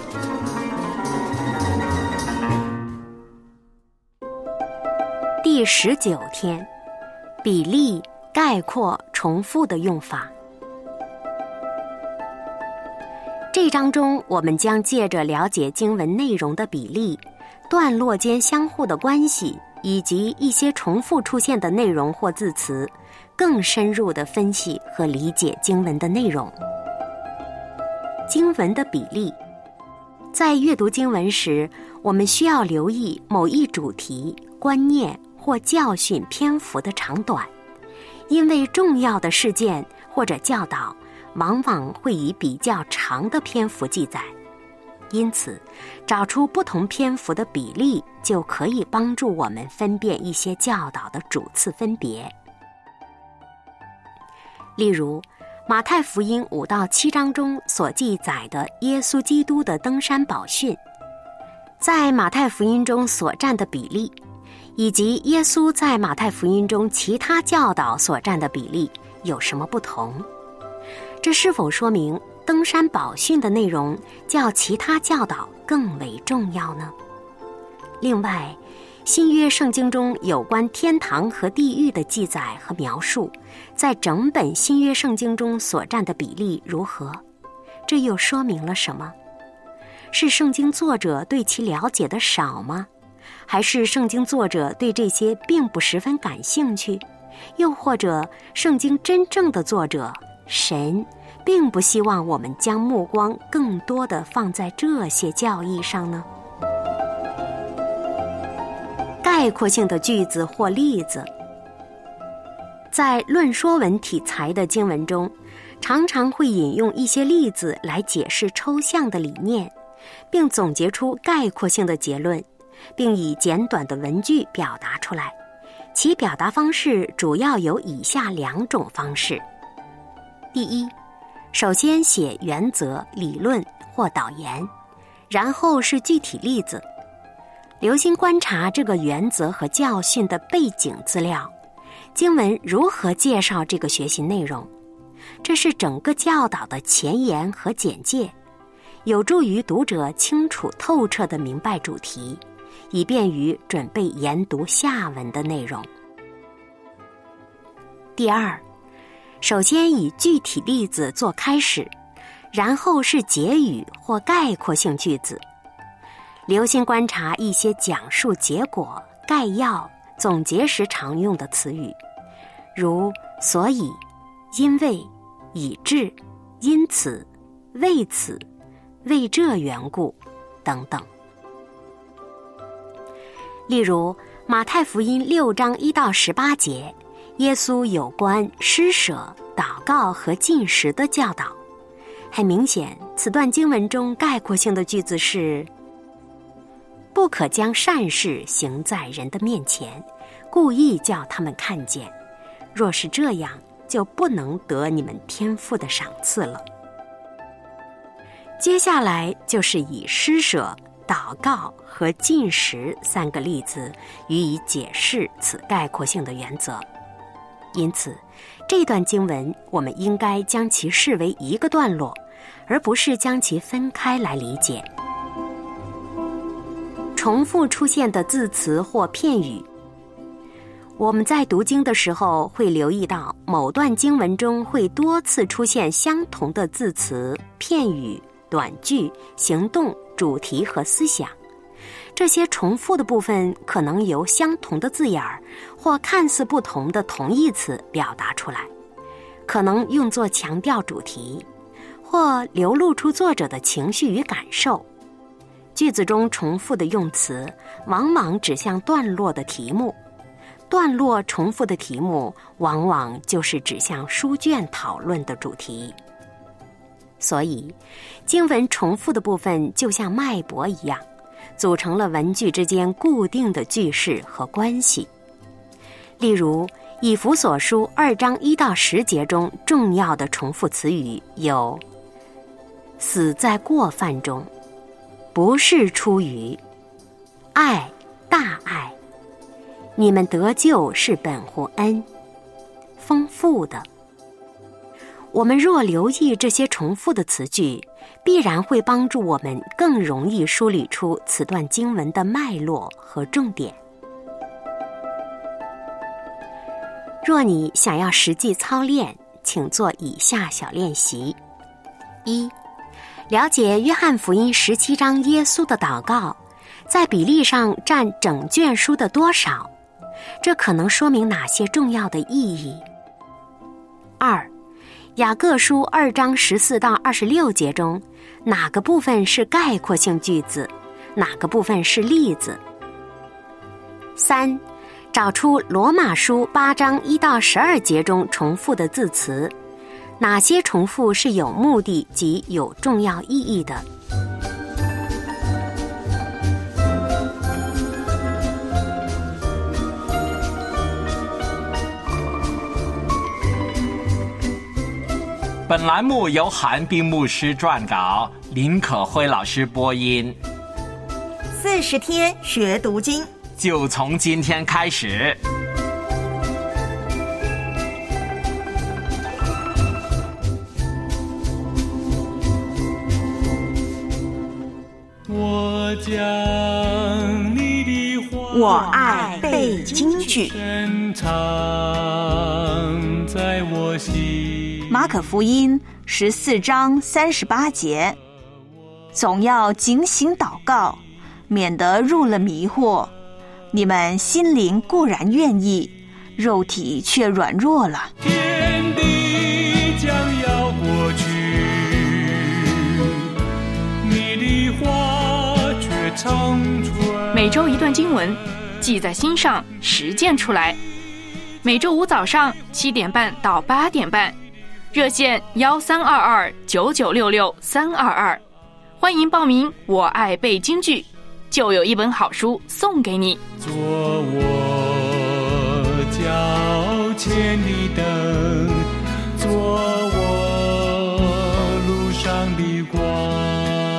第十九天，比例、概括、重复的用法。这章中，我们将借着了解经文内容的比例、段落间相互的关系，以及一些重复出现的内容或字词，更深入地分析和理解经文的内容。经文的比例，在阅读经文时，我们需要留意某一主题、观念或教训篇幅的长短，因为重要的事件或者教导往往会以比较长的篇幅记载，因此找出不同篇幅的比例就可以帮助我们分辨一些教导的主次分别。例如马太福音五到七章中所记载的耶稣基督的登山宝训，在马太福音中所占的比例，以及耶稣在马太福音中其他教导所占的比例有什么不同？这是否说明登山宝训的内容较其他教导更为重要呢？另外，新约圣经中有关天堂和地狱的记载和描述，在整本新约圣经中所占的比例如何？这又说明了什么？ 是圣经作者对其了解的少吗？还是圣经作者对这些并不十分感兴趣？又或者圣经真正的作者神并不希望我们将目光更多地放在这些教义上呢？概括性的句子或例子，在论说文体裁的经文中，常常会引用一些例子来解释抽象的理念，并总结出概括性的结论，并以简短的文句表达出来。其表达方式主要有以下两种方式。第一，首先写原则、理论或导言，然后是具体例子。留心观察这个原则和教训的背景资料，经文如何介绍这个学习内容，这是整个教导的前言和简介，有助于读者清楚透彻地明白主题，以便于准备研读下文的内容。第二，首先以具体例子做开始，然后是结语或概括性句子。留心观察一些讲述结果、概要、总结时常用的词语，如所以、因为、以致、因此、为此、为这缘故等等。例如马太福音六章一到十八节，耶稣有关施舍、祷告和禁食的教导。很明显，此段经文中概括性的句子是：不可将善事行在人的面前，故意叫他们看见，若是这样，就不能得你们天父的赏赐了。接下来就是以施舍、祷告和禁食三个例子予以解释此概括性的原则。因此，这段经文我们应该将其视为一个段落，而不是将其分开来理解。重复出现的字词或片语，我们在读经的时候会留意到，某段经文中会多次出现相同的字词、片语、短句、行动、主题和思想。这些重复的部分可能由相同的字眼儿或看似不同的同义词表达出来，可能用作强调主题，或流露出作者的情绪与感受。句子中重复的用词往往指向段落的题目，段落重复的题目往往就是指向书卷讨论的主题。所以，经文重复的部分就像脉搏一样，组成了文句之间固定的句式和关系。例如，以弗所书二章一到十节中重要的重复词语有：死在过犯中，不是出于爱，大爱，你们得救是本乎恩，丰富的。我们若留意这些重复的词句，必然会帮助我们更容易梳理出此段经文的脉络和重点。若你想要实际操练，请做以下小练习：一、了解约翰福音十七章耶稣的祷告，在比例上占整卷书的多少？这可能说明哪些重要的意义？二、雅各书二章十四到二十六节中，哪个部分是概括性句子，哪个部分是例子？三、找出罗马书八章一到十二节中重复的字词，哪些重复是有目的及有重要意义的？ 本栏目由韩冰牧师撰稿，林可辉老师播音。 四十天学读经， 就从今天开始。 我将你的话， 我爱背京剧， 深藏在我心。 马可福音十四章三十八节， 总要警醒祷告，免得入了迷惑。你们心灵固然愿意，肉体却软弱了。 天地将要过去，你的话却长存。 每周一段经文，记在心上，实践出来。每周五早上七点半到八点半，热线幺三二二九九六六三二二，欢迎报名。我爱背京剧，就有一本好书送给你。 做我脚前的灯，做我路上的光。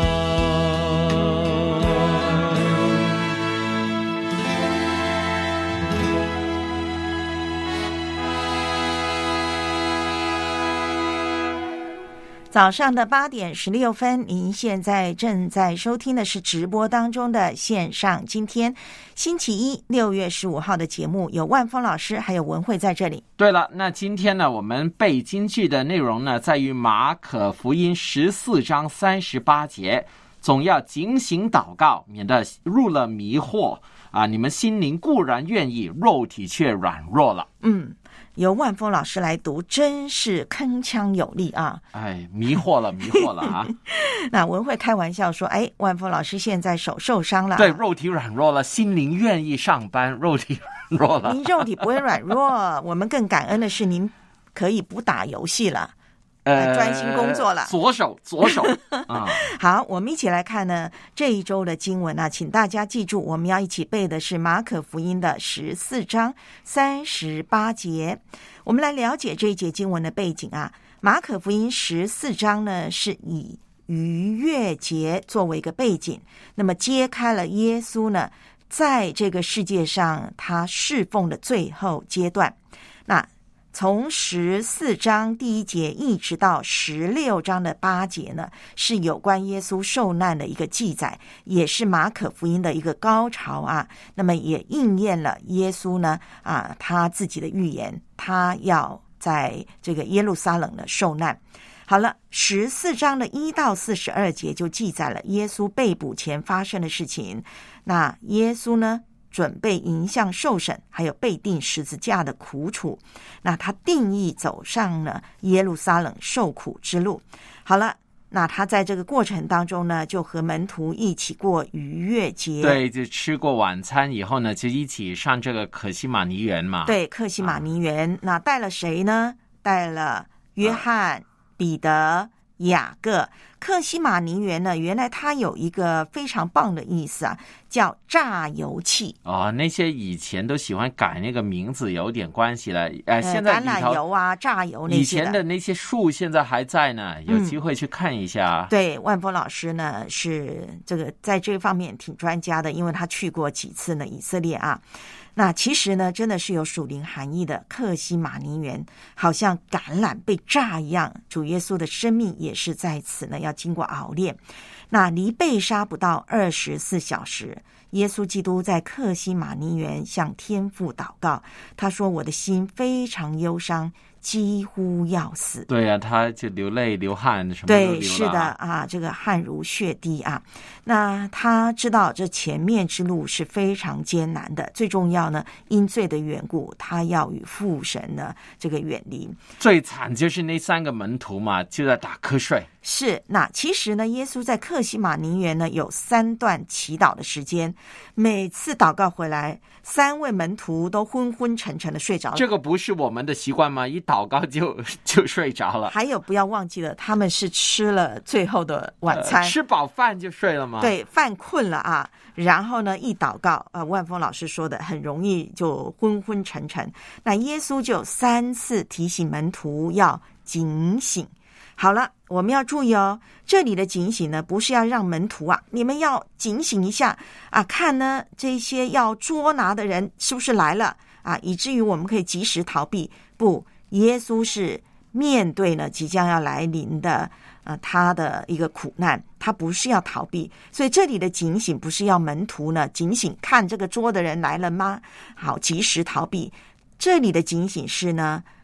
早上的八点十六分，您现在正在收听的是直播当中的线上今天星期一六月十五号的节目，有万峰老师还有文慧在这里。 对了，那今天呢，我们背京剧的内容呢，在于马可福音十四章三十八节，总要警醒祷告，免得入了迷惑啊！你们心灵固然愿意，肉体却软弱了。 嗯。由万峰老师来读，真是铿锵有力啊！ 哎，迷惑了，迷惑了啊！ 那文慧开玩笑说：“哎，万峰老师现在手受伤了， 对，肉体软弱了，心灵愿意上班，肉体软弱了。 您肉体不会软弱，我们更感恩的是您可以不打游戏了。”呃，专心工作了。 左手，左手啊！ 好，我们一起来看呢这一周的经文啊，请大家记住，我们要一起背的是马可福音的十四章三十八节。我们来了解这一节经文的背景啊。马可福音十四章呢是以逾越节作为一个背景，那么揭开了耶稣呢在这个世界上他侍奉的最后阶段。那从十四章第一节一直到十六章的八节呢，是有关耶稣受难的一个记载，也是马可福音的一个高潮啊。那么也应验了耶稣呢啊他自己的预言，他要在这个耶路撒冷的受难。好了，十四章的一到四十二节就记载了耶稣被捕前发生的事情。那耶稣呢准备迎向受审，还有被钉十字架的苦楚。那他定义走上了耶路撒冷受苦之路。好了，那他在这个过程当中呢，就和门徒一起过逾越节。 对，就吃过晚餐以后呢，就一起上这个客西马尼园嘛。 对，客西马尼园。啊、那带了谁呢？带了约翰、啊、彼得、雅各。客西马尼园呢，原来它有一个非常棒的意思啊，叫榨油器。 哦，那些以前都喜欢改那个名字有点关系了。呃，现在橄榄油啊、榨油那些的。 以前的那些树现在还在呢，有机会去看一下。 嗯、对，万峰老师呢是这个在这方面挺专家的，因为他去过几次呢以色列啊。那其实呢，真的是有属灵含义的。客西马尼园好像橄榄被榨一样，主耶稣的生命也是在此呢，要经过熬炼。那离被杀不到二十四小时，耶稣基督在客西马尼园向天父祷告，他说：“我的心非常忧伤，几乎要死。” 对啊，他就流泪流汗什么都流了。 对，是的啊，这个汗如血滴啊。那他知道这前面之路是非常艰难的，最重要呢，因罪的缘故，他要与父神呢这个远离。 最惨就是那三个门徒嘛，就在打瞌睡。 是，那其实呢，耶稣在客西马尼园呢有三段祈祷的时间，每次祷告回来，三位门徒都昏昏沉沉的睡着了。 这个不是我们的习惯吗？一祷告就就睡着了。 还有不要忘记了，他们是吃了最后的晚餐， 呃、吃饱饭就睡了吗？ 对，饭困了啊，然后呢一祷告，呃，万峰老师说的很容易就昏昏沉沉。那耶稣就三次提醒门徒要警醒。好了，我们要注意哦，这里的警醒呢，不是要让门徒啊，你们要警醒一下啊，看呢这些要捉拿的人是不是来了啊，以至于我们可以及时逃避。不，耶稣是面对呢即将要来临的呃他的一个苦难，他不是要逃避。所以这里的警醒不是要门徒呢警醒，看这个捉的人来了吗？好，及时逃避。这里的警醒是呢，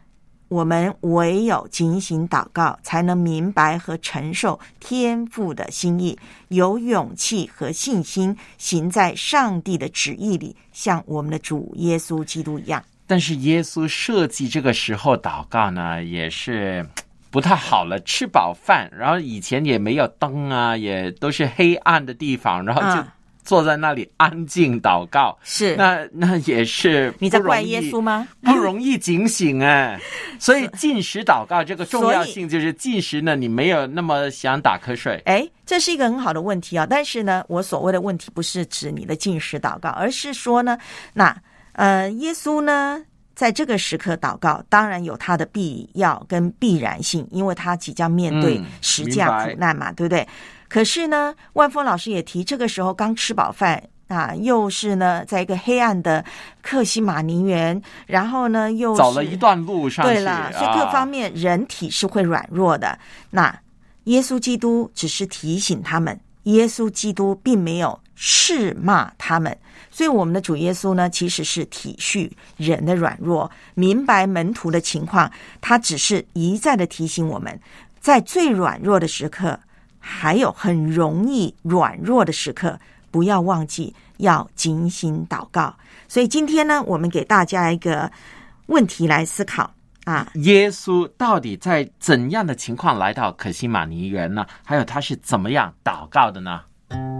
我们唯有警醒祷告，才能明白和承受天父的心意，有勇气和信心行在上帝的旨意里，像我们的主耶稣基督一样。 但是耶稣设计这个时候祷告呢，也是不太好了，吃饱饭，然后以前也没有灯啊，也都是黑暗的地方，然后就坐在那里安静祷告， 是那那也是你在怪耶稣吗？ 不容易警醒哎，所以禁食祷告这个重要性就是禁食呢，你没有那么想打瞌睡。 哎，这是一个很好的问题啊，但是呢，我所谓的问题不是指你的禁食祷告，而是说呢，那呃，耶稣呢，在这个时刻祷告，当然有他的必要跟必然性，因为他即将面对十架苦难嘛，嗯、对不对？可是呢，万峰老师也提，这个时候刚吃饱饭啊，又是呢，在一个黑暗的客西马尼园，然后呢，又是走了一段路上去， 对了，所以各方面人体是会软弱的。啊、那耶稣基督只是提醒他们，耶稣基督并没有斥骂他们。所以我们的主耶稣呢，其实是体恤人的软弱，明白门徒的情况，他只是一再的提醒我们，在最软弱的时刻，还有很容易软弱的时刻，不要忘记要警醒祷告。所以今天呢，我们给大家一个问题来思考啊， 耶稣到底在怎样的情况来到客西马尼园呢？还有他是怎么样祷告的呢？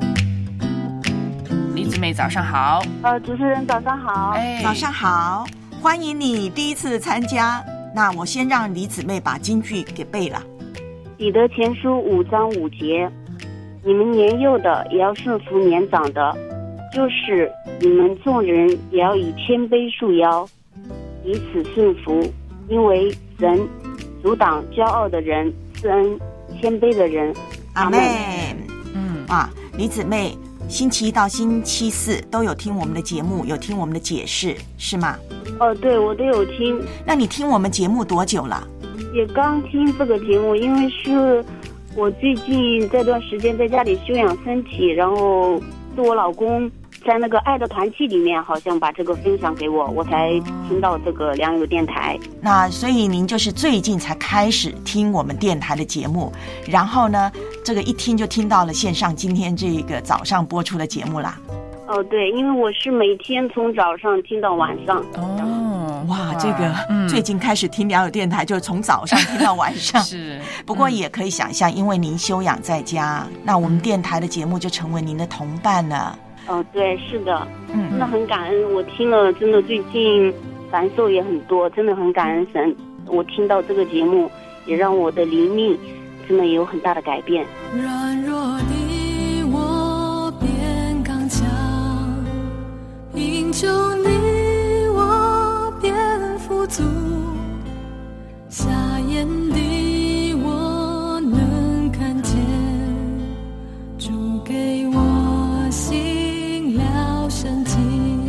李姊妹早上好。 呃，主持人早上好。 哎，早上好，欢迎你第一次参加。那我先让李姊妹把金句给背了。 彼得前书五章五节，你们年幼的也要顺服年长的，就是你们众人也要以谦卑束腰，彼此顺服，因为神阻挡骄傲的人，赐恩谦卑的人。 阿们。嗯啊，李姊妹星期一到星期四都有听我们的节目，有听我们的解释是吗？ 哦，对，我都有听。 那你听我们节目多久了？ 也刚听这个节目，因为是我最近这段时间在家里休养身体，然后是我老公在那个爱的团契里面好像把这个分享给我，我才听到这个良友电台。 那所以您就是最近才开始听我们电台的节目，然后呢这个一听就听到了线上今天这个早上播出的节目啦。 哦，对，因为我是每天从早上听到晚上。 哦，哇，这个、嗯、最近开始听良友电台，就从早上听到晚上。 是， 不过也可以想象，因为您休养在家，那我们电台的节目就成为您的同伴了。 哦，对，是的，嗯，真的很感恩。我听了，真的最近感受也很多，真的很感恩神。我听到这个节目，也让我的灵命真的也有很大的改变。 软弱的我变刚强，贫穷的我变富足，瞎眼的我能看见，主给我新了生机。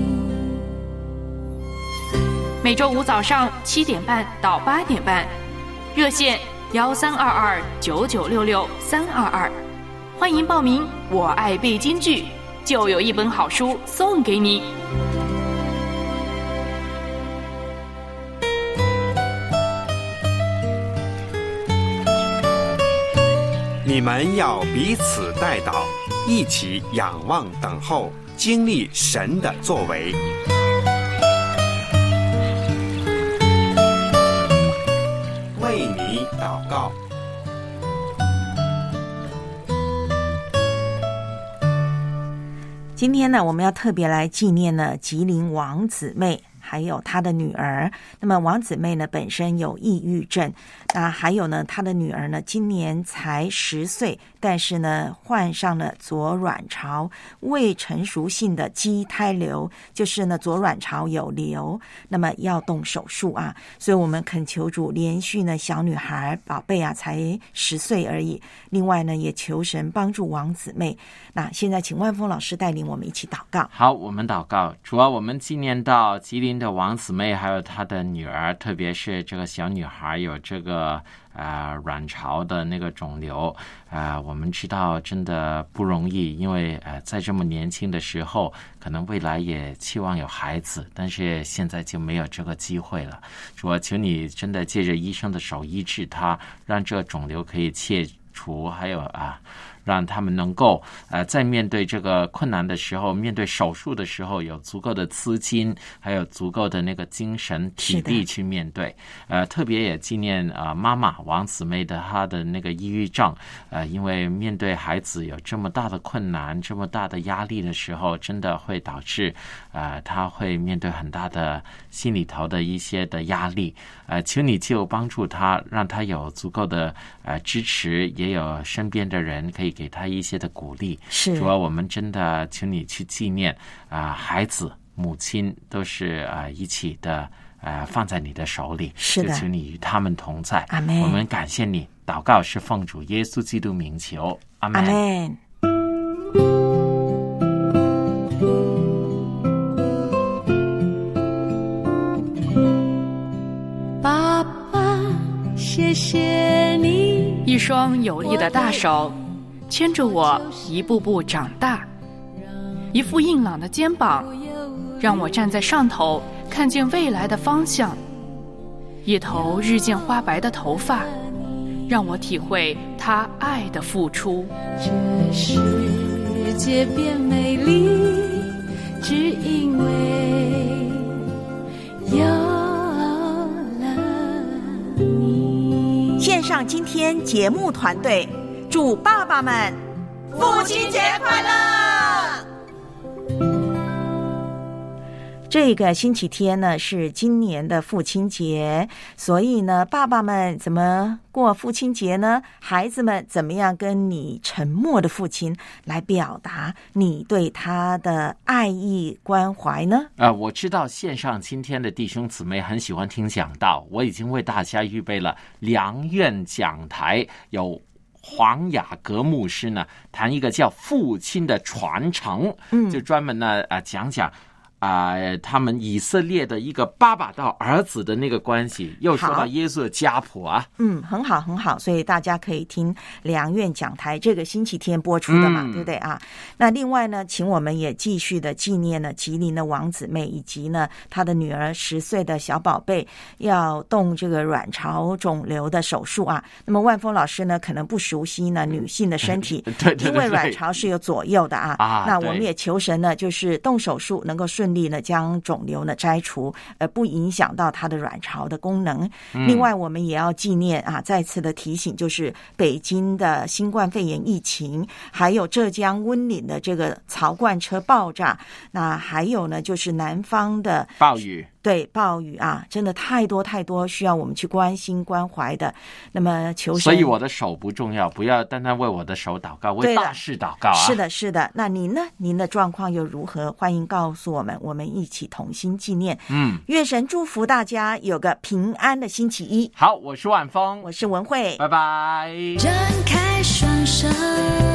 每周五早上七点半到八点半，热线幺三二二九九六六三二二，欢迎报名。我爱背金句，就有一本好书送给你。 你们要彼此代祷，一起仰望等候，经历神的作为。为你祷告。 今天呢，我们要特别来纪念呢吉林王姊妹还有她的女儿。那么王姊妹呢本身有抑郁症，那还有呢她的女儿呢今年才十岁，但是呢患上了左卵巢未成熟性的畸胎瘤，就是呢左卵巢有瘤，那么要动手术啊。所以我们恳求主连续呢小女孩宝贝啊才十岁而已，另外呢也求神帮助王姊妹。那现在请万峰老师带领我们一起祷告。 好，我们祷告。主啊，我们纪念到吉林新的王姊妹还有她的女儿，特别是这个小女孩有这个呃卵巢的那个肿瘤，呃，我们知道真的不容易，因为呃在这么年轻的时候，可能未来也期望有孩子，但是现在就没有这个机会了。主啊，求你真的借着医生的手医治她，让这肿瘤可以切除，还有啊。让他们能够呃在面对这个困难的时候，面对手术的时候有足够的资金，还有足够的那个精神体力去面对。呃，特别也纪念啊、呃、妈妈王姊妹的她的那个抑郁症，呃，因为面对孩子有这么大的困难、这么大的压力的时候，真的会导致呃她会面对很大的心里头的一些的压力。呃，求你就帮助她，让她有足够的呃支持，也有身边的人可以给他一些的鼓励。 是， 主要我们真的求你去纪念啊、呃，孩子、母亲都是啊、呃、一起的呃放在你的手里。 是的， 就求你与他们同在。 阿们。 我们感谢你，祷告是奉主耶稣基督名求。阿们。 阿们。 爸爸，谢谢你， 一双有力的大手牵着我一步步长大，一副硬朗的肩膀让我站在上头看见未来的方向，一头日渐花白的头发让我体会他爱的付出。 这世界变美丽，只因为有了你。 线上今天节目团队祝爸爸们父亲节快乐！这个星期天呢是今年的父亲节，所以呢，爸爸们怎么过父亲节呢？孩子们怎么样跟你沉默的父亲来表达你对他的爱意关怀呢？ 呃，我知道线上今天的弟兄姊妹很喜欢听讲道，我已经为大家预备了良苑讲台，有黄雅阁牧师呢谈一个叫父亲的传承，嗯，就专门呢啊讲讲啊、呃，他们以色列的一个爸爸到儿子的那个关系，又说到耶稣的家谱啊， 嗯，很好很好，所以大家可以听良苑讲台，这个星期天播出的嘛，嗯、对不对啊？那另外呢，请我们也继续的纪念呢吉林的王姊妹，以及呢他的女儿十岁的小宝贝要动这个卵巢肿瘤的手术啊。那么万峰老师呢可能不熟悉呢女性的身体， 对对对对， 因为卵巢是有左右的啊。 啊， 那我们也求神呢，就是动手术能够顺力呢将肿瘤呢摘除，呃，不影响到它的卵巢的功能。嗯、另外，我们也要纪念啊，再次的提醒，就是北京的新冠肺炎疫情，还有浙江温岭的这个槽罐车爆炸，那还有呢，就是南方的暴雨。 对，暴雨啊，真的太多太多需要我们去关心关怀的。那么求神， 所以我的手不重要，不要单单为我的手祷告，为大事祷告啊。 是的，是的。那您呢？您的状况又如何？欢迎告诉我们，我们一起同心纪念。 嗯， 愿神祝福大家有个平安的星期一。 好，我是晚风， 我是文慧， 拜拜。 张开双手。